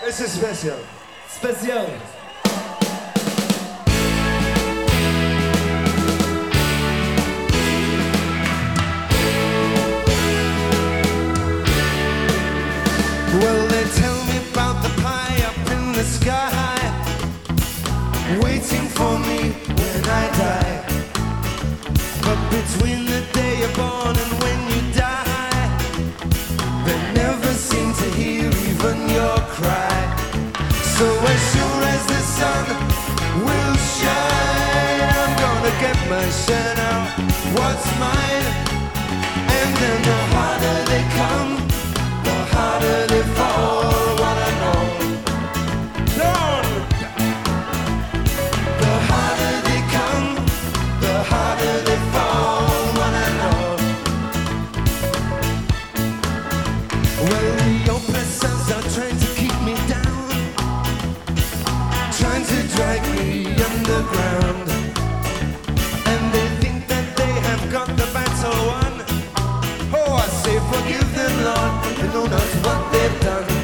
C'est spécial. Spécial. Well, they tell me about the pie up in the sky, waiting for me when I die. But between the day you're born and when you die, they never seem to hear even your cry. So as sure as the sun will shine, I'm gonna get my share out, what's mine. And then the harder they come, the harder they fall. What I know, Lord, the harder they come, the harder they fall. What I know. Well, the oppressors are trying to keep me down, trying to drag me underground, and they think that they have got the battle won. Oh, I say forgive them, Lord, they know not what they've done.